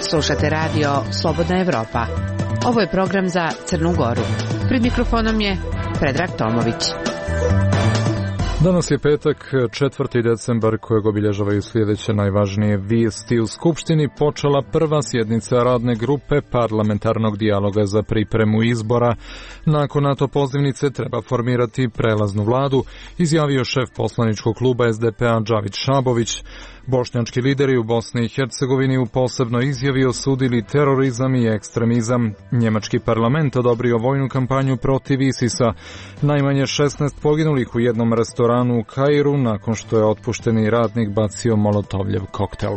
Slušate radio Slobodna Evropa. Ovo je program za Crnu Goru. Pred mikrofonom je Predrag Tomović. Danas je petak, 4. decembar, kojeg obilježavaju sljedeće najvažnije vijesti. U Skupštini počela prva sjednica radne grupe parlamentarnog dijaloga za pripremu izbora. Nakon NATO pozivnice treba formirati prelaznu vladu, izjavio šef poslaničkog kluba SDP-a Džavid Šabović. Bošnjački lideri u Bosni i Hercegovini u posebnoj izjavi osudili terorizam i ekstremizam. Njemački parlament odobrio vojnu kampanju protiv ISIS-a. Najmanje 16 poginulih u jednom restoranu u Kairu nakon što je otpušteni radnik bacio molotovljev koktel.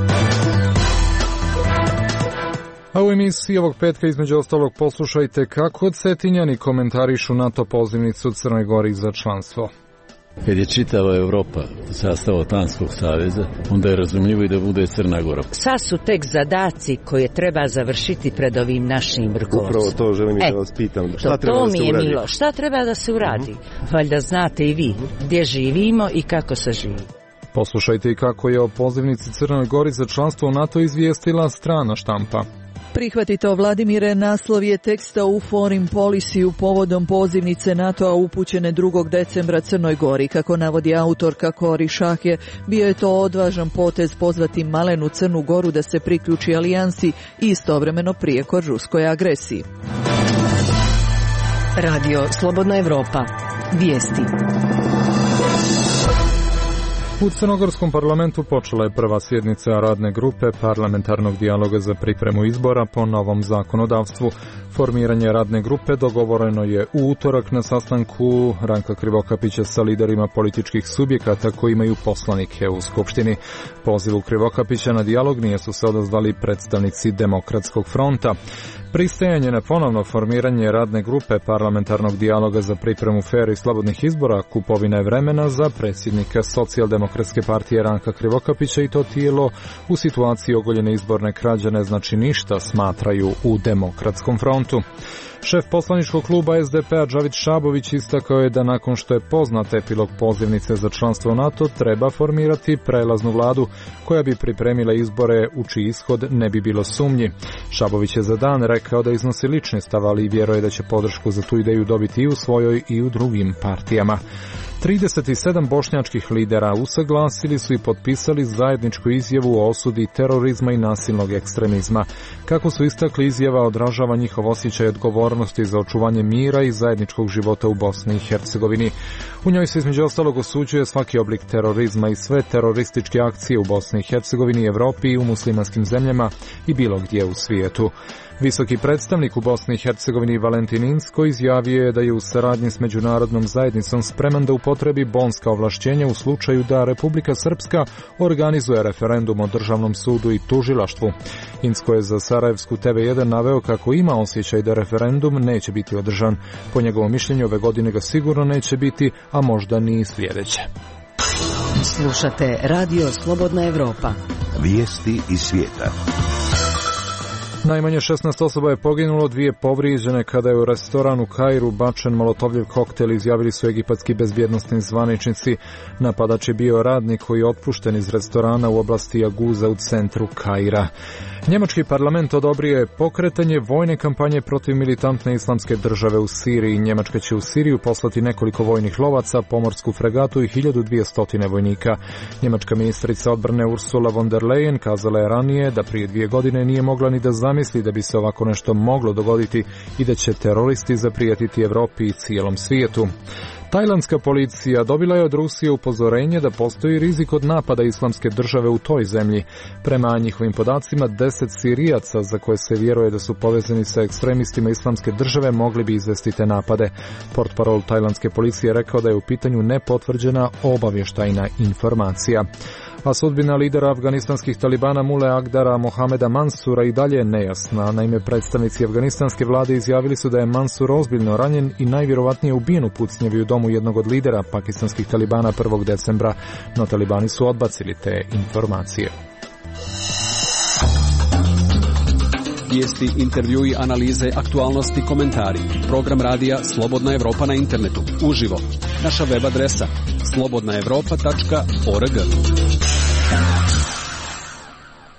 A u emisiji ovog petka između ostalog poslušajte kako Cetinjani komentarišu NATO pozivnicu Crnoj Gori za članstvo. Kad je čitava Europa sastav Atlantskog saveza, onda je razumljivo i da bude Crna Gora. Sad su tek zadaci koje treba završiti pred ovim našim rukovodstvom. Upravo to želim i da vas pitam. Šta treba da se uradi? Milo, šta treba da se uradi? Valjda znate i vi gdje živimo i kako se živi. Poslušajte i kako je o pozivnici Crnoj Gori za članstvo u NATO izvijestila strana štampa. Prihvatito, Vladimire, naslov je teksta u Foreign Policy povodom pozivnice NATO-a upućene 2. decembra Crnoj Gori. Kako navodi autorka Kori Šahje, bio je to odvažan potez pozvati malenu Crnu Goru da se priključi alijansi i istovremeno prijekor ruskoj agresiji. Radio Slobodna Evropa. Vijesti. U Crnogorskom parlamentu počela je prva sjednica radne grupe parlamentarnog dijaloga za pripremu izbora po novom zakonodavstvu. Formiranje radne grupe dogovoreno je u utorak na sastanku Ranka Krivokapića sa liderima političkih subjekata koji imaju poslanike u Skupštini. Pozivu Krivokapića na dijalog nije su se odazvali predstavnici Demokratskog fronta. Pristajanje na ponovno formiranje radne grupe parlamentarnog dijaloga za pripremu fer i slobodnih izbora kupovina je vremena za predsjednika Socijaldemokratske partije Ranka Krivokapića i to tijelo u situaciji ogoljene izborne krađe ne znači ništa, smatraju u Demokratskom frontu. Šef poslaničkog kluba SDP-a Džavid Šabović istakao je da nakon što je poznat epilog pozivnice za članstvo NATO treba formirati prelaznu vladu koja bi pripremila izbore u čiji ishod ne bi bilo sumnji. Šabović je za Dan rekao da iznosi lični stav, ali i vjeruje da će podršku za tu ideju dobiti i u svojoj i u drugim partijama. 37 bošnjačkih lidera usaglasili su i potpisali zajedničku izjavu o osudi terorizma i nasilnog ekstremizma. Kako su istakli, izjava odražava njihov osjećaj odgovornosti za očuvanje mira i zajedničkog života u Bosni i Hercegovini. U njoj se između ostalog osuđuje svaki oblik terorizma i sve terorističke akcije u Bosni i Hercegovini, Evropi i u muslimanskim zemljama i bilo gdje u svijetu. Visoki predstavnik u Bosni i Hercegovini Valentin Inzko izjavio je da je u saradnji s međunarodnom zajednicom spreman da upotrebi bonska ovlašćenja u slučaju da Republika Srpska organizuje referendum o državnom sudu i tužilaštvu. Inzko je za Sarajevsku TV1 naveo kako ima osjećaj da referendum neće biti održan. Po njegovom mišljenju ove godine ga sigurno neće biti, a možda ni sljedeće. Slušate Radio Slobodna Evropa. Vijesti iz svijeta. Najmanje 16 osoba je poginulo, 2 povrijeđene kada je u restoranu u Kairu bačen molotovljev koktel, izjavili su egipatski bezbjednosni zvaničnici. Napadač je bio radnik koji je otpušten iz restorana u oblasti Aguza u centru Kaira. Njemački parlament odobrio je pokretanje vojne kampanje protiv militantne islamske države u Siriji. Njemačka će u Siriju poslati nekoliko vojnih lovaca, pomorsku fregatu i 1200 vojnika. Njemačka ministrica odbrane Ursula von der Leyen kazala je ranije da prije 2 godine nije mogla ni da zamisli da bi se ovako nešto moglo dogoditi i da će teroristi zaprijetiti Evropi i cijelom svijetu. Tajlandska policija dobila je od Rusije upozorenje da postoji rizik od napada islamske države u toj zemlji. Prema njihovim podacima, 10 Sirijaca za koje se vjeruje da su povezani sa ekstremistima islamske države mogli bi izvesti te napade. Portparol tajlandske policije je rekao da je u pitanju nepotvrđena obavještajna informacija. A sudbina lidera afganistanskih talibana Mule Agdara Mohameda Mansura i dalje je nejasna. Naime, predstavnici afganistanske vlade izjavili su da je Mansur ozbiljno ranjen i najvjerovatnije ubijen u pucnjavi u domu jednog od lidera pakistanskih talibana 1. decembra, no talibani su odbacili te informacije. Vijesti, intervjui, analize, aktualnosti, komentari. Program radija Slobodna Evropa na internetu. Uživo. Naša web adresa slobodnaevropa.org.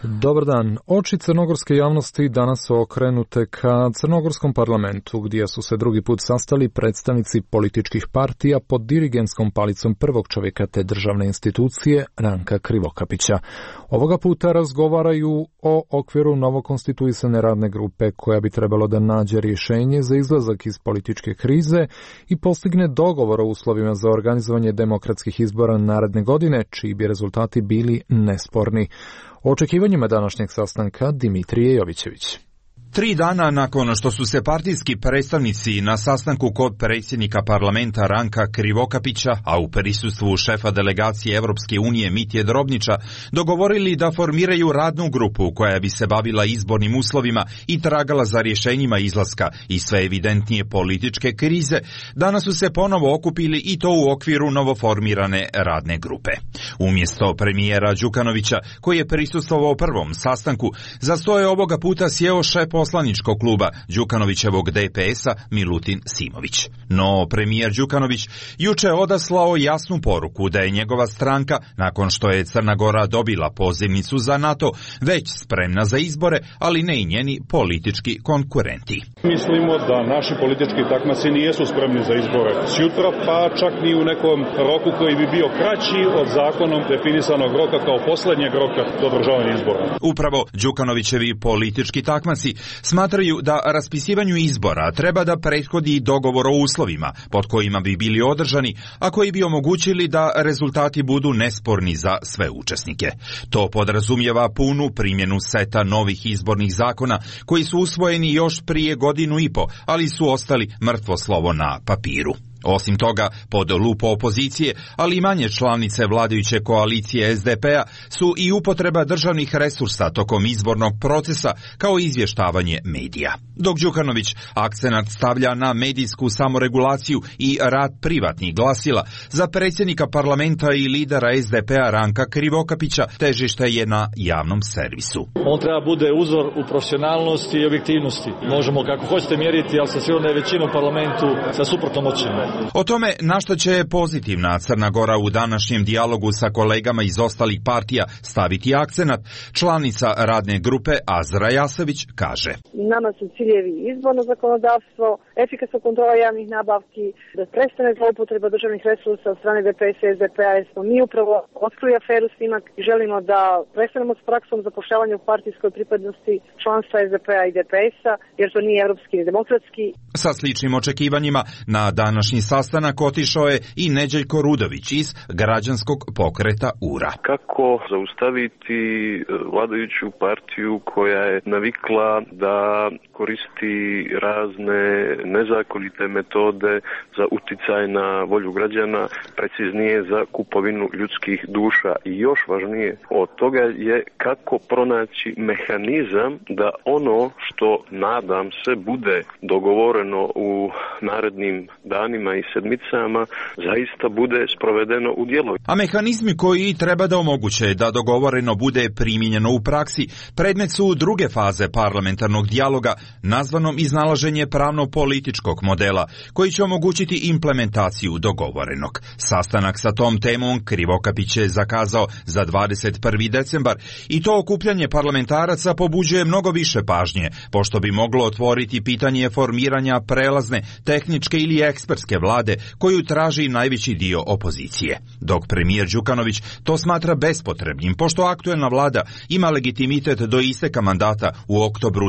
Dobar dan. Oči crnogorske javnosti danas su okrenute ka crnogorskom parlamentu, gdje su se drugi put sastali predstavnici političkih partija pod dirigentskom palicom prvog čovjeka te državne institucije, Ranka Krivokapića. Ovoga puta razgovaraju o okviru novokonstituisane radne grupe koja bi trebalo da nađe rješenje za izlazak iz političke krize i postigne dogovor o uslovima za organizovanje demokratskih izbora naredne godine, čiji bi rezultati bili nesporni. O očekivanjima današnjeg sastanka Dimitrije Jovićević. 3 dana nakon što su se partijski predstavnici na sastanku kod predsjednika parlamenta Ranka Krivokapića, a u prisustvu šefa delegacije Europske unije Mitje Drobnića, dogovorili da formiraju radnu grupu koja bi se bavila izbornim uslovima i tragala za rješenjima izlaska iz sve evidentnije političke krize, danas su se ponovo okupili i to u okviru novoformirane radne grupe. Umjesto premijera Đukanovića, koji je prisustvovao prvom sastanku, za sto je ovoga puta sjeo šef poslaničkog kluba Đukanovićevog DPS-a Milutin Simović. No, premijer Đukanović juče odaslao jasnu poruku da je njegova stranka, nakon što je Crna Gora dobila pozivnicu za NATO, već spremna za izbore, ali ne i njeni politički konkurenti. Mislimo da naši politički takmaci nijesu spremni za izbore sjutra, pa čak ni u nekom roku koji bi bio kraći od zakonom definisanog roka kao posljednjeg roka do održavanja izbora. Upravo Đukanovićevi politički takmaci smatraju da raspisivanju izbora treba da prethodi dogovor o uslovima pod kojima bi bili održani, a koji bi omogućili da rezultati budu nesporni za sve učesnike. To podrazumijeva punu primjenu seta novih izbornih zakona koji su usvojeni još prije 1.5 godina, ali su ostali mrtvo slovo na papiru. Osim toga, pod lupo opozicije, ali i manje članice vladajuće koalicije SDP-a su i upotreba državnih resursa tokom izbornog procesa kao izvještavanje medija. Dok Đukanović akcenat stavlja na medijsku samoregulaciju i rad privatnih glasila, za predsjednika parlamenta i lidera SDP-a Ranka Krivokapića težište je na javnom servisu. On treba bude uzor u profesionalnosti i objektivnosti. Možemo kako hoćete mjeriti, ali sa sigurno je većinom parlamentu sa suprotnom ocjenom. O tome na što će pozitivna Crna Gora u današnjem dijalogu sa kolegama iz ostalih partija staviti akcenat, članica radne grupe Azra Jasević kaže: Nama su ciljevi izborno zakonodavstvo, efikasna kontrola javnih nabavki, da prestane zloupotreba državnih resursa od strane DPS i SDP-a, jer smo mi upravo otkrili aferu Snimak i želimo da prestanemo s praksom zapošljavanja u partijskoj pripadnosti članstva SDP-a i DPS-a, jer to nije evropski ni demokratski. Sa sličnim očekivanjima na današnji sastanak otišao je i Neđeljko Rudović iz građanskog pokreta URA. Kako zaustaviti vladajuću partiju koja je navikla da koristi razne nezakonite metode za uticaj na volju građana, preciznije za kupovinu ljudskih duša, i još važnije od toga je kako pronaći mehanizam da ono što, nadam se, bude dogovoreno u narednim danima i sedmicama zaista bude sprovedeno u djelo. A mehanizmi koji treba da omoguće da dogovoreno bude primijenjeno u praksi predmet su druge faze parlamentarnog dijaloga, nazvanom iznalaženje pravno-političkog modela, koji će omogućiti implementaciju dogovorenog. Sastanak sa tom temom Krivokapić je zakazao za 21. decembar i to okupljanje parlamentaraca pobuđuje mnogo više pažnje, pošto bi moglo otvoriti pitanje formiranja prelazne, tehničke ili ekspertske vlade koju traži najveći dio opozicije. Dok premijer Đukanović to smatra bespotrebnim, pošto aktuelna vlada ima legitimitet do isteka mandata u oktobru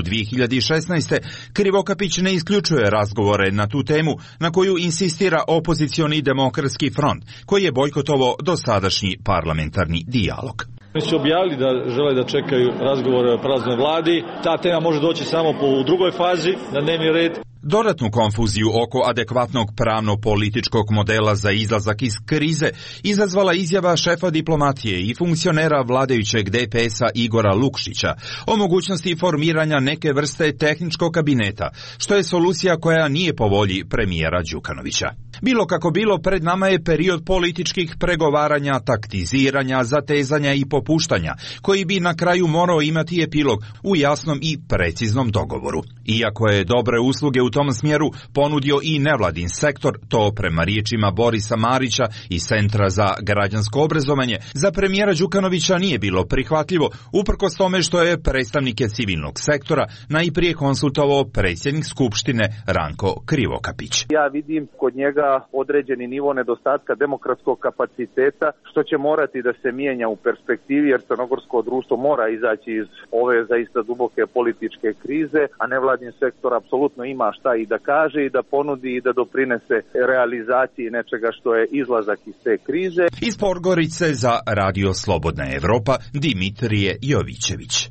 2016. Krivokapić ne isključuje razgovore na tu temu, na koju insistira opozicioni demokratski front, koji je bojkotovao dosadašnji parlamentarni dijalog. Oni su objavili da žele da čekaju razgovore o prelaznoj vladi. Ta tema može doći samo u drugoj fazi na dnevni red. Dodatnu konfuziju oko adekvatnog pravno-političkog modela za izlazak iz krize izazvala izjava šefa diplomatije i funkcionera vladajućeg DPS-a Igora Lukšića o mogućnosti formiranja neke vrste tehničkog kabineta, što je solucija koja nije po volji premijera Đukanovića. Bilo kako bilo, pred nama je period političkih pregovaranja, taktiziranja, zatezanja i popuštanja, koji bi na kraju morao imati epilog u jasnom i preciznom dogovoru. Iako je dobre usluge u tom smjeru ponudio i nevladin sektor, to prema riječima Borisa Marića iz Centra za građansko obrazovanje, za premijera Đukanovića nije bilo prihvatljivo, uprkos tome što je predstavnike civilnog sektora najprije konsultovao predsjednik Skupštine Ranko Krivokapić. Ja vidim kod njega određeni nivo nedostatka demokratskog kapaciteta, što će morati da se mijenja u perspektivi, jer crnogorsko društvo mora izaći iz ove zaista duboke političke krize, a nevladin sektor apsolutno ima šta i da kaže i da ponudi i da doprinese realizaciji nečega što je izlazak iz te krize. Iz Podgorice za Radio Slobodna Evropa, Dimitrije Jovićević.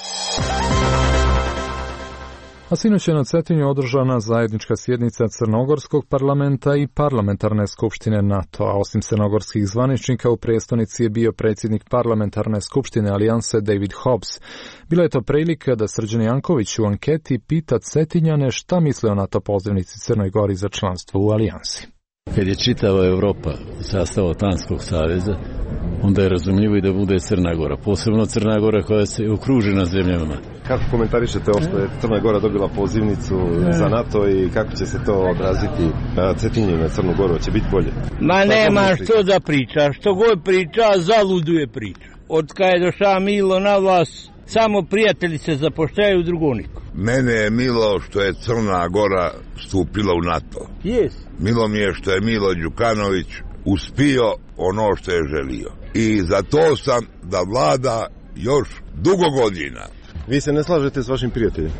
A sinoć je na Cetinju održana zajednička sjednica Crnogorskog parlamenta i parlamentarne skupštine NATO-a. Osim crnogorskih zvaničnika, u prijestolnici je bio predsjednik parlamentarne skupštine Alijanse David Hobbs. Bila je to prilika da Srđan Janković u anketi pita Cetinjane šta misle o NATO pozivnici Crnoj Gori za članstvo u Alijansi. Kad je čitava Europa u sastavu Atlantskog saveza, onda je razumljivo i da bude Crna Gora, posebno Crna Gora koja se okružena zemljama. Kako komentarišete ovo što je Crna Gora dobila pozivnicu za NATO i kako će se to odraziti na Cetinje i na Crnu Goru? Će biti bolje? Ma nema što da priča, što god priča, zaluduje priča. Od kada je došao Milo na vlast, samo prijatelji se zapošljaju, drugo niko. Mene je milo što je Crna Gora stupila u NATO. Yes. Milo mi je što je Milo Đukanović uspio ono što je želio. I za to sam da vlada još dugo godina. Vi se ne slažete s vašim prijateljem?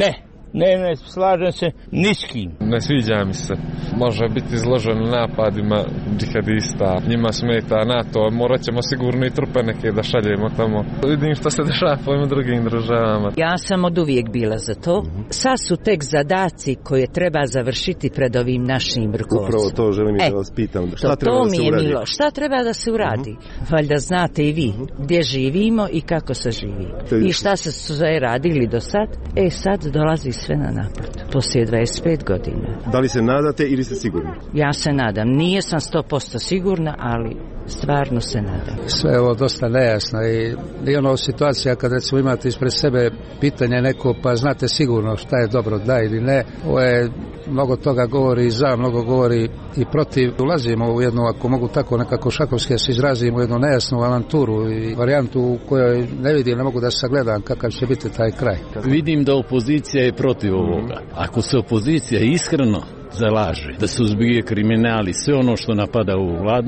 Ne, slažem se ni s kim. Ne sviđa mi se. Može biti izložen napadima džihadista. Njima smeta NATO. Morat ćemo sigurno i trupe neke da šaljemo tamo. Vidim što se dešava po ovim drugim državama. Ja sam od uvijek bila za to. Sad su tek zadaci koje treba završiti pred ovim našim rukovodstvom. Upravo to želim da vas pitam. Šta treba to da se mi je uradi? milo. Šta treba da se uradi? Valjda znate i vi gdje živimo i kako se živi. I šta se sve radili do sad? Sad dolazi sve na naplatu. Poslije 25 godina. Da li se nadate ili ste sigurni? Ja se nadam. Nije sam 100% sigurna, ali stvarno se nadam. Sve je ovo dosta nejasno i ono situacija kada recimo imate ispred sebe pitanje neko pa znate sigurno šta je dobro, da ili ne. Ovo je mnogo toga govori za, mnogo govori i protiv. Ulazimo u jednu, ako mogu tako nekako šahovski se izrazimo, u jednu nejasnu avanturu i varijantu u kojoj ne vidim, ne mogu da sagledam kakav će biti taj kraj. Vidim da opozicija je protiv ovoga. Ako se opozicija iskreno zalaže da suzbije kriminali, sve ono što napada ovu vladu,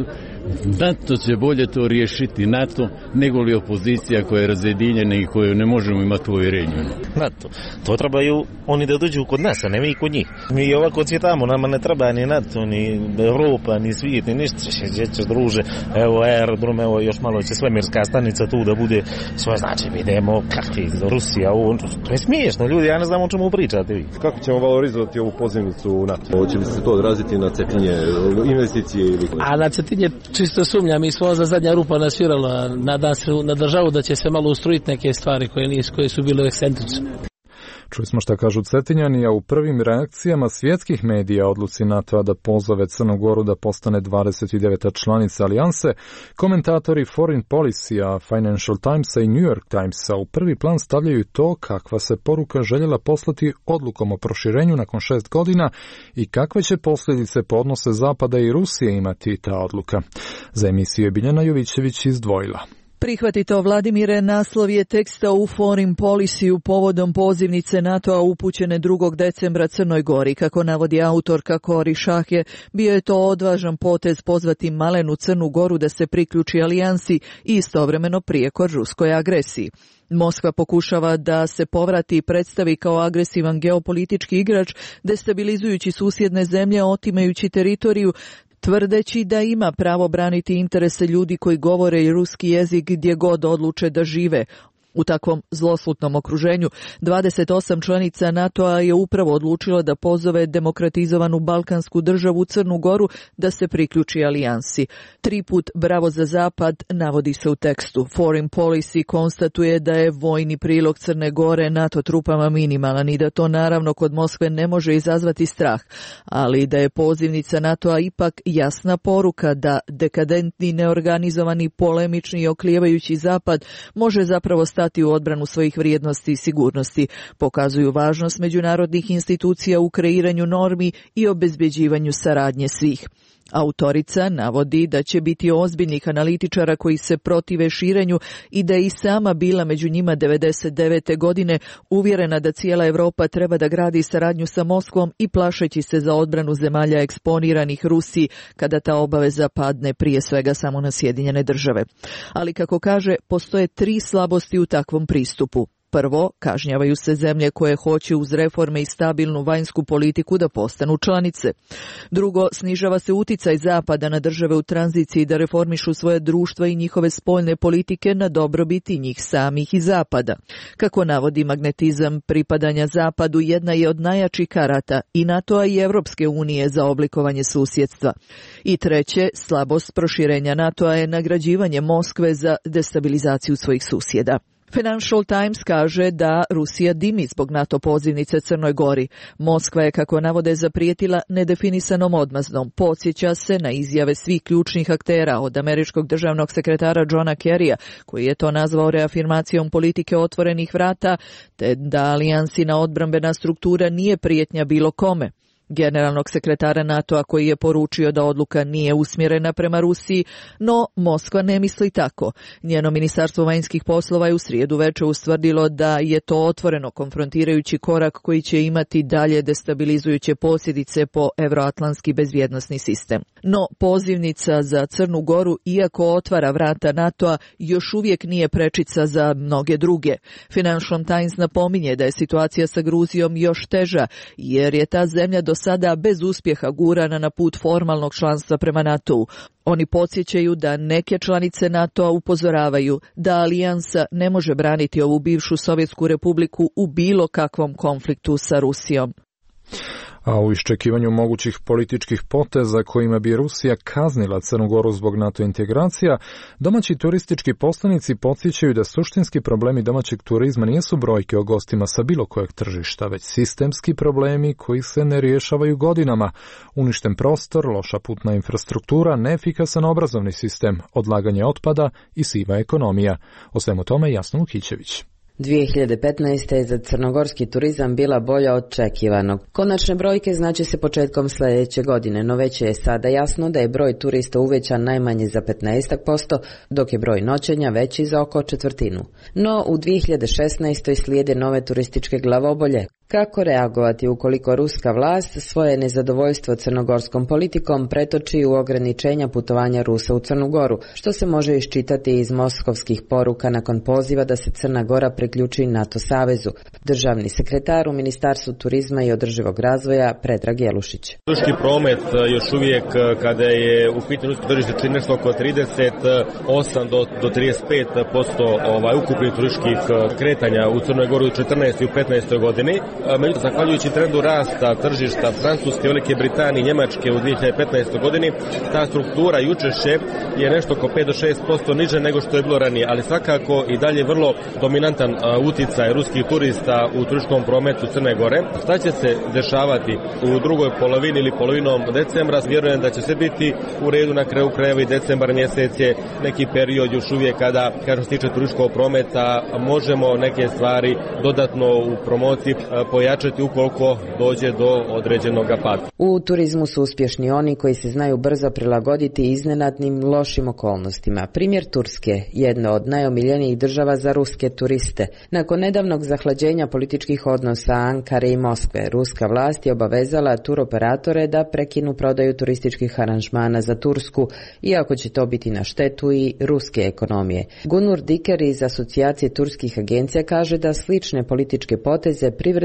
NATO će bolje to riješiti NATO nego li opozicija koja je razjedinjena i koju ne možemo imati uvjerenju. NATO, to trebaju oni da dođu kod nas, a ne mi kod njih. Mi ovako cvjetamo, nama ne treba ni NATO, ni Europa, ni svijet, ni ništa. Ćeš druže, evo aerodrom, evo još malo će svemirska stanica tu da bude svoje, znači mi idemo kakvi Rusija, to je smiješno ljudi, ja ne znam o čemu pričate vi. Kako ćemo valorizovati ovu pozivnicu u NATO? Hoće li se to odraziti na Cetinje, investicije ili... A na Cetinje čisto sumnjam, mi smo za zadnja rupa nasvirala, nadam se na državu da će se malo ustrojiti neke stvari koje su bile ekscentrične. Čuli smo šta kažu Cetinjani, a u prvim reakcijama svjetskih medija odluci NATO-a da pozove Crnu Goru da postane 29. članica alijanse, komentatori Foreign Policy-a, Financial Timesa i New York Timesa u prvi plan stavljaju to kakva se poruka željela poslati odlukom o proširenju nakon 6 godina i kakve će posljedice po odnose Zapada i Rusije imati ta odluka. Za emisiju je Biljana Jovićević izdvojila. Prihvatito, Vladimire, naslov je teksta u Foreign Policy povodom pozivnice NATO-a upućene 2. decembra Crnoj Gori. Kako navodi autorka Kori Šahje, bio je to odvažan potez pozvati malenu Crnu Goru da se priključi alijansi i istovremeno prijekor ruskoj agresiji. Moskva pokušava da se povrati i predstavi kao agresivan geopolitički igrač, destabilizujući susjedne zemlje, otimajući teritoriju, tvrdeći da ima pravo braniti interese ljudi koji govore ruski jezik gdje god odluče da žive. U takvom zloslutnom okruženju 28 članica NATO-a je upravo odlučilo da pozove demokratizovanu balkansku državu Crnu Goru da se priključi alijansi. 3 put bravo za Zapad navodi se u tekstu. Foreign Policy konstatuje da je vojni prilog Crne Gore NATO trupama minimalan i da to naravno kod Moskve ne može izazvati strah, ali da je pozivnica NATO-a ipak jasna poruka da dekadentni, neorganizovani, polemični i oklijevajući Zapad može zapravo stati u odbranu svojih vrijednosti i sigurnosti, pokazuju važnost međunarodnih institucija u kreiranju normi i obezbeđivanju saradnje svih. Autorica navodi da će biti ozbiljnih analitičara koji se protive širenju i da je i sama bila među njima 1999. godine uvjerena da cijela Europa treba da gradi saradnju sa Moskvom i plašeći se za odbranu zemalja eksponiranih Rusiji kada ta obaveza padne prije svega samo na Sjedinjene Države. Ali kako kaže, postoje 3 slabosti u takvom pristupu. Prvo, kažnjavaju se zemlje koje hoće uz reforme i stabilnu vanjsku politiku da postanu članice. Drugo, snižava se uticaj Zapada na države u tranziciji da reformišu svoje društva i njihove spoljne politike na dobrobiti njih samih i Zapada. Kako navodi magnetizam pripadanja Zapadu jedna je od najjačih karata i NATO-a i Evropske unije za oblikovanje susjedstva. I treće, slabost proširenja NATO-a je nagrađivanje Moskve za destabilizaciju svojih susjeda. Financial Times kaže da Rusija dimi zbog NATO pozivnice Crnoj Gori. Moskva je, kako navode, zaprijetila nedefinisanom odmazdom. Podsjeća se na izjave svih ključnih aktera, od američkog državnog sekretara Johna Kerrya, koji je to nazvao reafirmacijom politike otvorenih vrata, te da alijansina odbrambena struktura nije prijetnja bilo kome. Generalnog sekretara NATO-a koji je poručio da odluka nije usmjerena prema Rusiji, no Moskva ne misli tako. Njeno ministarstvo vanjskih poslova je u srijedu večer ustvrdilo da je to otvoreno konfrontirajući korak koji će imati dalje destabilizujuće posljedice po evroatlantski bezbjednosni sistem. No pozivnica za Crnu Goru, iako otvara vrata NATO-a, još uvijek nije prečica za mnoge druge. Financial Times napominje da je situacija sa Gruzijom još teža, jer je ta zemlja do sada bez uspjeha gurana na put formalnog članstva prema NATO-u. Oni podsjećaju da neke članice NATO-a upozoravaju da alijansa ne može braniti ovu bivšu Sovjetsku republiku u bilo kakvom konfliktu sa Rusijom. A u iščekivanju mogućih političkih poteza kojima bi Rusija kaznila Crnu Goru zbog NATO integracija, domaći turistički poslanici podsjećaju da suštinski problemi domaćeg turizma nisu brojke o gostima sa bilo kojeg tržišta, već sistemski problemi koji se ne rješavaju godinama. Uništen prostor, loša putna infrastruktura, neefikasan obrazovni sistem, odlaganje otpada i siva ekonomija. O svemu tome Jasna Lukićević. 2015. je za crnogorski turizam bila bolja od očekivanog. Konačne brojke znači se početkom sljedeće godine, no već je sada jasno da je broj turista uvećan najmanje za 15%, dok je broj noćenja veći za oko 1/4. No u 2016. slijede nove turističke glavobolje. Kako reagovati ukoliko ruska vlast svoje nezadovoljstvo crnogorskom politikom pretoči u ograničenja putovanja Rusa u Crnu Goru, što se može iščitati iz moskovskih poruka nakon poziva da se Crna Gora priključi NATO savezu. Državni sekretar u Ministarstvu turizma i održivog razvoja Predrag Jelušić. Turistički promet još uvijek kada je u pitanju rusko tržište čini nešto oko 38 do 35% ukupnih turističkih kretanja u Crnoj Gori u 14. i u 15. godini. Međutim, zahvaljujući trendu rasta tržišta Francuske, Velike Britanije i Njemačke u 2015. godini, ta struktura i učešće je nešto oko 5 do 6% niže nego što je bilo ranije, ali svakako i dalje vrlo dominantan uticaj ruskih turista u turističkom prometu Crne Gore. Šta će se dešavati u drugoj polovini ili polovinom decembra? Vjerujem da će se biti u redu, na kraju krajeva i decembar mjesec je neki period još uvijek kada, što se tiče turističkog prometa, možemo neke stvari dodatno u promociji pojačati ukoliko dođe do određenog pada. U turizmu su uspješni oni koji se znaju brzo prilagoditi iznenadnim lošim okolnostima. Primjer Turske, jedna od najomiljenijih država za ruske turiste. Nakon nedavnog zahlađenja političkih odnosa Ankare i Moskve, ruska vlast je obavezala turoperatore da prekinu prodaju turističkih aranžmana za Tursku, iako će to biti na štetu i ruske ekonomije. Gunur Diker iz Asocijacije turskih agencija kaže da slične političke poteze privredni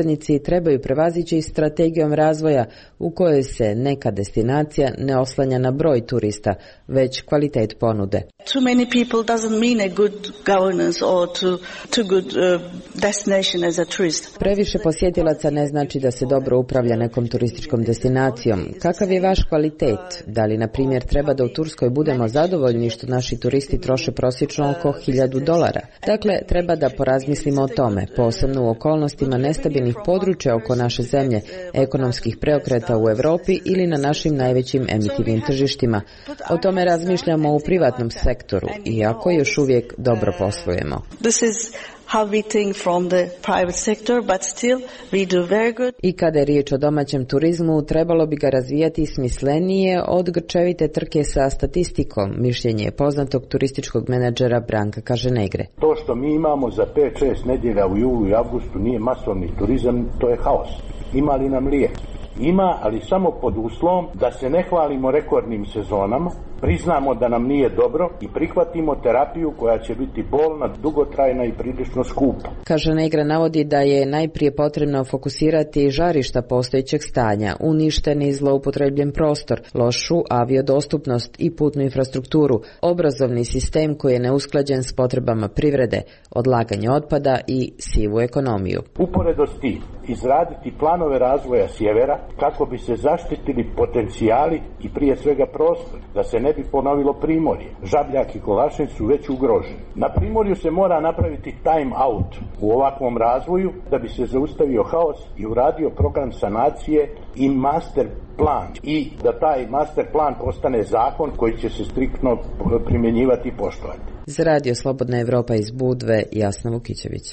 zajednici trebaju prevazići strategijom razvoja u kojoj se neka destinacija ne oslanja na broj turista, već kvalitet ponude. Too many people doesn't mean a good governance or too good destination as a tourist. Previše posjetilaca ne znači da se dobro upravlja nekom turističkom destinacijom. Kakav je vaš kvalitet? Da li, na primjer, treba da u Turskoj budemo zadovoljni što naši turisti troše prosječno oko $1000? Dakle, treba da porazmislimo o tome, posebno u okolnostima nestabilnih područja oko naše zemlje, ekonomskih preokreta u Europi ili na našim najvećim emitivnim tržištima. O tome razmišljamo u privatnom sektoru, iako još uvijek dobro poslujemo. How we think from the private sector, but still we do very good. I kada je riječ o domaćem turizmu, trebalo bi ga razvijati smislenije od grčevite trke sa statistikom, mišljenje je poznatog turističkog menadžera Branka Kaženegre. To što mi imamo za 5-6 nedjelja u julu i avgustu nije masovni turizam, to je haos. Ima li nam lijek? Ima, ali samo pod uslovom da se ne hvalimo rekordnim sezonama, priznamo da nam nije dobro i prihvatimo terapiju koja će biti bolna, dugotrajna i prilično skupa. Kaženegre navodi da je najprije potrebno fokusirati žarišta postojećeg stanja, uništen i zloupotrebljen prostor, lošu aviodostupnost i putnu infrastrukturu, obrazovni sistem koji je neusklađen s potrebama privrede, odlaganje otpada i sivu ekonomiju. Uporedo s tim, izraditi planove razvoja sjevera kako bi se zaštitili potencijali i prije svega prostor, da se ne bi ponovilo Primorje. Žabljak i Kolašin su već ugroženi. Na Primorju se mora napraviti time out u ovakvom razvoju da bi se zaustavio haos i uradio program sanacije i master plan. I da taj master plan postane zakon koji će se striktno primjenjivati i poštovati. Za Radio Slobodna Evropa iz Budve, Jasna Vukićević.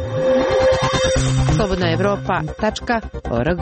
slobodnaevropa.org.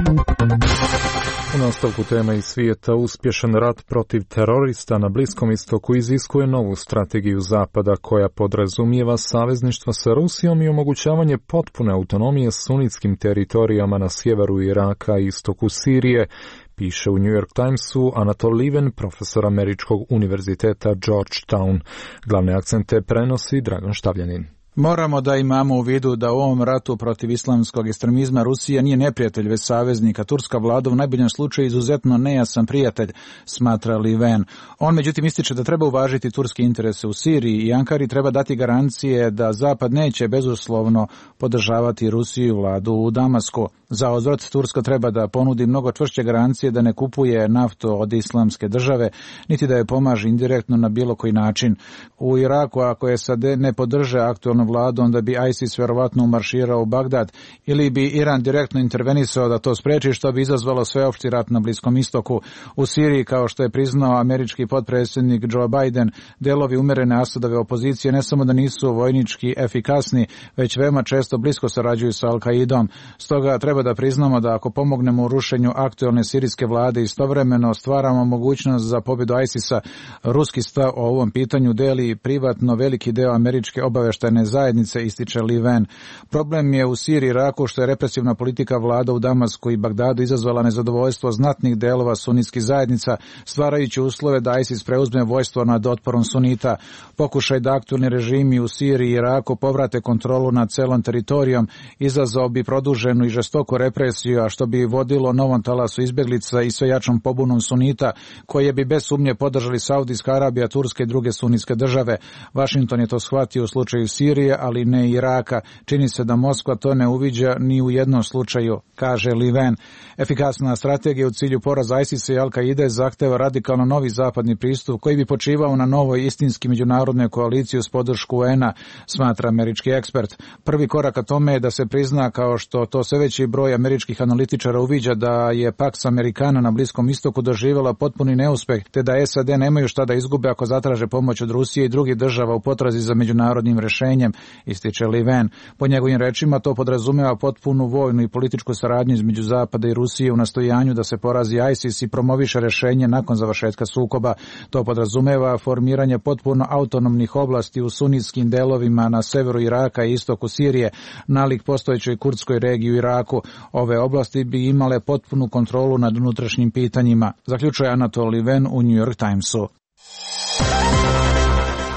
U nastavku tema iz svijeta, uspješan rat protiv terorista na Bliskom istoku iziskuje novu strategiju Zapada koja podrazumijeva savezništvo sa Rusijom i omogućavanje potpune autonomije sunitskim teritorijama na sjeveru Iraka i istoku Sirije, piše u New York Timesu Anatol Lieven, profesor Američkog univerziteta Georgetown. Glavne akcente prenosi Dragan Štavljanin. Moramo da imamo u vidu da u ovom ratu protiv islamskog ekstremizma Rusija nije neprijatelj, već saveznik, a turska vlada u najboljem slučaju izuzetno nejasan prijatelj, smatra Lieven. On međutim ističe da treba uvažiti turske interese u Siriji i Ankari treba dati garancije da Zapad neće bezuslovno podržavati Rusiju i vladu u Damasku. Za uzvrat Turska treba da ponudi mnogo čvršće garancije da ne kupuje naftu od islamske države, niti da je pomaže indirektno na bilo koji način. U Iraku, ako SAD ne podrže aktualnu vladu, onda bi ISIS vjerovatno umarširao u Bagdad ili bi Iran direktno intervenisao da to spreči, što bi izazvalo sveopšti rat na Bliskom istoku. U Siriji, kao što je priznao američki potpredsjednik Joe Biden, delovi umjerene Asadove opozicije ne samo da nisu vojnički efikasni, već veoma često blisko sarađuju sa Al-Qaidom. Stoga treba da priznamo da ako pomognemo u rušenju aktualne sirijske vlade, istovremeno stvaramo mogućnost za pobjedu ISIS-a. Ruski stav o ovom pitanju deli privatno veliki deo američke obavještajne zajednice, ističe Lieven. Problem je u Siriji i Iraku što je represivna politika vlada u Damasku i Bagdadu izazvala nezadovoljstvo znatnih delova sunitskih zajednica, stvarajući uslove da ISIS preuzme vojstvo nad otporom sunita. Pokušaj da aktualni režimi u Siriji i Iraku povrate kontrolu nad celom teritorijom izazvao bi produženu i žestoku represiju, a što bi vodilo novom talasu izbjeglica i sve jačom pobunom sunita, koje bi bez sumnje podržali Saudijska Arabija, Turske i druge sunitske države. Washington je to shvatio u slučaju Sirije, ali ne Iraka. Čini se da Moskva to ne uviđa ni u jednom slučaju, kaže Lieven. Efikasna strategija u cilju poraza ISIS-a i Al-Qaide zahteva radikalno novi zapadni pristup koji bi počivao na novoj istinski međunarodnoj koaliciji uz podršku UN-a, smatra američki ekspert. Prvi korak ka tome je da se prizna, kao što to sve veći broj američkih analitičara uviđa, da je Pax Americana na Bliskom istoku doživjela potpuni neuspeh, te da SAD nemaju šta da izgube ako zatraže pomoć od Rusije i drugih država u potrazi za međunarodnim rješenjem, ističe Lieven. Po njegovim rečima to podrazumeva potpunu vojnu i političku saradnju između Zapada i Rusije u nastojanju da se porazi ISIS i promoviše rješenje nakon završetka sukoba. To podrazumeva formiranje potpuno autonomnih oblasti u sunitskim delovima na severu Iraka i istoku Sirije, nalik postojećoj kurdskoj regiji u Iraku. Ove oblasti bi imale potpunu kontrolu nad unutrašnjim pitanjima, zaključuje Anatol Lieven u New York Timesu.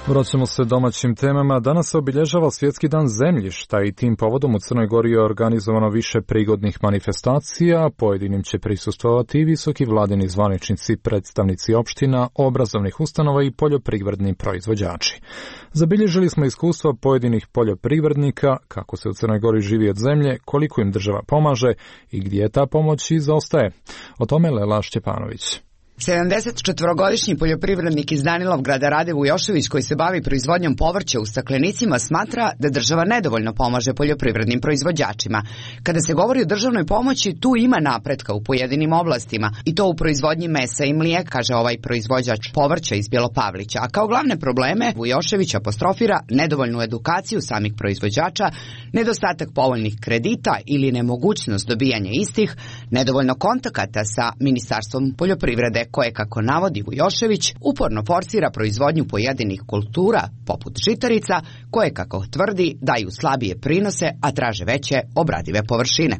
Vraćamo se domaćim temama. Danas se obilježava Svjetski dan zemljišta i tim povodom u Crnoj Gori je organizovano više prigodnih manifestacija. Pojedinim će prisustvovati i visoki vladini zvaničnici, predstavnici opština, obrazovnih ustanova i poljoprivredni proizvođači. Zabilježili smo iskustva pojedinih poljoprivrednika, kako se u Crnoj Gori živi od zemlje, koliko im država pomaže i gdje ta pomoć izostaje. O tome Lela Šćepanović. 74-godišnji poljoprivrednik iz Danilovgrada Rade Vujošević, koji se bavi proizvodnjom povrća u staklenicima, smatra da država nedovoljno pomaže poljoprivrednim proizvođačima. Kada se govori o državnoj pomoći, tu ima napretka u pojedinim oblastima, i to u proizvodnji mesa i mlijeka, kaže ovaj proizvođač povrća iz Bjelopavlića. A kao glavne probleme Vujošević apostrofira nedovoljnu edukaciju samih proizvođača, nedostatak povoljnih kredita ili nemogućnost dobijanja istih, nedovoljno kontakata sa Ministarstvom poljoprivrede, koje, kako navodi Vujošević, uporno forsira proizvodnju pojedinih kultura, poput žitarica, koje, kako tvrdi, daju slabije prinose, a traže veće obradive površine.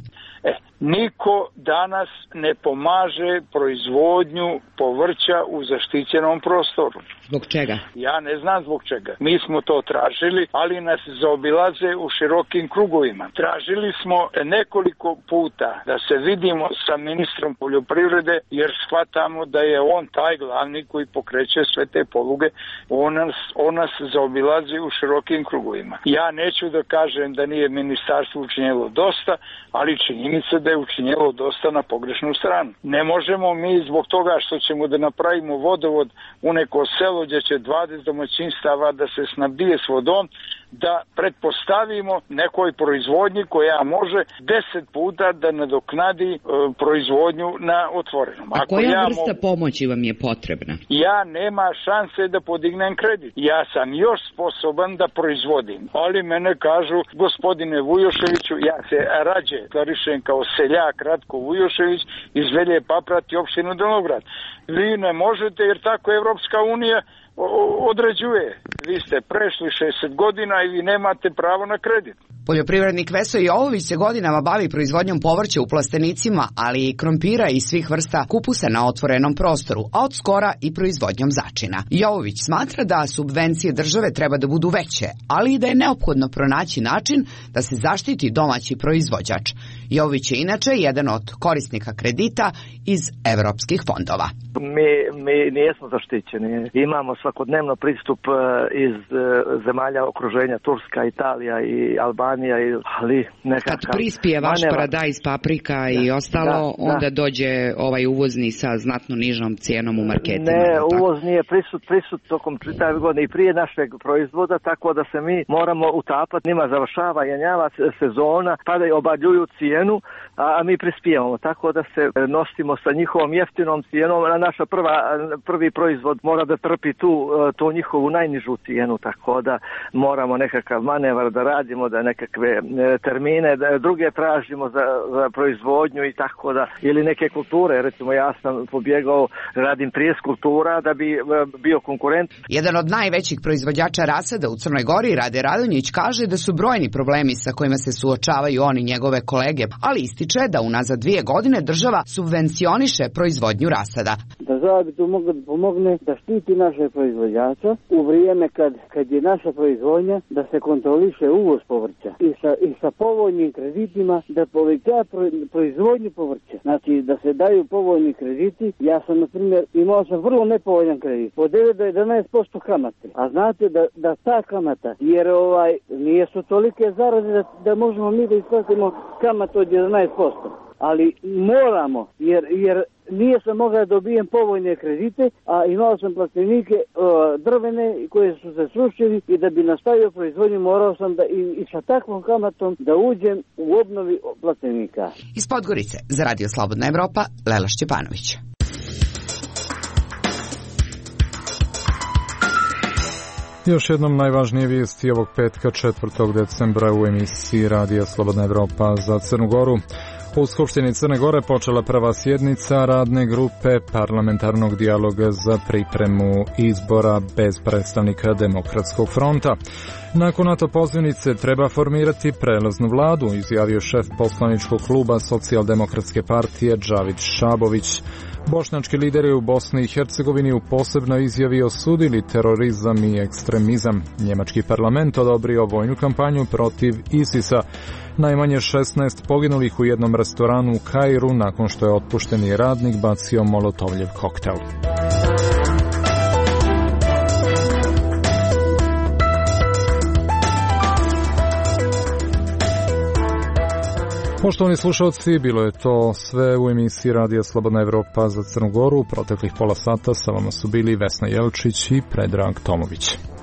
Niko danas ne pomaže proizvodnju povrća u zaštićenom prostoru. Zbog čega? Ja ne znam zbog čega. Mi smo to tražili, ali nas zaobilaze u širokim krugovima. Tražili smo nekoliko puta da se vidimo sa ministrom poljoprivrede, jer shvatamo da je on taj glavni koji pokreće sve te poluge. On nas zaobilazi u širokim krugovima. Ja neću da kažem da nije ministarstvo učinjelo dosta, ali činjenica da je učinjelo dosta na pogrešnu stranu. Ne možemo mi zbog toga što ćemo da napravimo vodovod u neko selo gdje će 20 domaćinstava da se snabdije s vodom, da pretpostavimo nekoj proizvodnji koja može 10 puta da nadoknadi proizvodnju na otvorenom. A koja vrsta pomoći vam je potrebna? Ja nema šanse da podignem kredit. Ja sam još sposoban da proizvodim, ali mene kažu, gospodine Vujoševiću, ja se rađe deklarišem kao seljak Ratko Vujošević iz Velje Paprati, opštinu Danilovgrad. Vi ne možete, jer tako Evropska unija određuje. Vi ste prešli 60 godina i vi nemate pravo na kredit. Poljoprivrednik Veso Jovović se godinama bavi proizvodnjom povrća u plastenicima, ali i krompira i svih vrsta kupusa na otvorenom prostoru, a od skora i proizvodnjom začina. Jovović smatra da subvencije države treba da budu veće, ali i da je neophodno pronaći način da se zaštiti domaći proizvođač. Jovović je inače jedan od korisnika kredita iz evropskih fondova. Mi nijesmo zaštićeni. Imamo svakodnevno pristup iz zemalja okruženja, Turska, Italija i Albanija, ali nekakav... Kad prispije vaš paradajz, paprika i ostalo, onda dođe ovaj uvozni sa znatno nižom cijenom u marketima. Ne, uvoz nije prisut tokom čitave godine i prije našeg proizvoda, tako da se mi moramo utapati, njima završava jenjava sezona, pada i obaljuju cijenu, a mi prispijemo, tako da se nosimo sa njihovom jeftinom cijenom, a naša prvi proizvod mora da trpi tu njihovu najnižu cijenu, tako da moramo nekakav manevar da radimo, da nekakve termine, da druge tražimo za proizvodnju i tako da, ili neke kulture, recimo ja sam pobjegao, radim 30 kultura da bi bio konkurent. Jedan od najvećih proizvođača rasada u Crnoj Gori, Rade Radonjić, kaže da su brojni problemi sa kojima se suočavaju on i njegove kolege, ali ističe da unazad 2 godine država subvencioniše proizvodnju rasada. Država bi tu mogla da pomogne da štiti naše proizvođača u vrijeme kad je naša proizvodnja, da se kontroliše uvoz povrća i sa povoljnim kreditima da poveća proizvodnju povrća. Znači da se daju povoljni krediti. Ja sam, na primjer, imao sam vrlo nepovoljan kredit, od 9 do 11% kamate. A znate da ta kamata, jer nije su tolike zarade da možemo mi da isplatimo kamatu od 11%. Ali moramo, jer nije sam mogao da dobijem povoljne kredite, a imao sam plastenike drvene koje su se srušili i da bi nastavio proizvodnju morao sam da i sa takvom kamatom da uđem u obnovi plastenika. Iz Podgorice za Radio Slobodna Evropa, Lela Šćepanović. Još jednom najvažnije vijesti ovog petka 4. decembra u emisiji Radija Slobodna Evropa za Crnu Goru. U Skupštini Crne Gore počela prva sjednica radne grupe parlamentarnog dijaloga za pripremu izbora bez predstavnika Demokratskog fronta. Nakon NATO pozivnice treba formirati prelaznu vladu, izjavio šef poslaničkog kluba Socijaldemokratske partije Džavid Šabović. Bošnjački lideri u Bosni i Hercegovini u posebnoj izjavi osudili terorizam i ekstremizam. Njemački parlament odobrio vojnu kampanju protiv ISIS-a. Najmanje 16 poginulih u jednom restoranu u Kairu nakon što je otpušteni radnik bacio molotovljev koktel. Poštovani slušalci, bilo je to sve u emisiji Radija Slobodna Evropa za Crnu Goru. U proteklih pola sata sa vama su bili Vesna Jelčić i Predrag Tomović.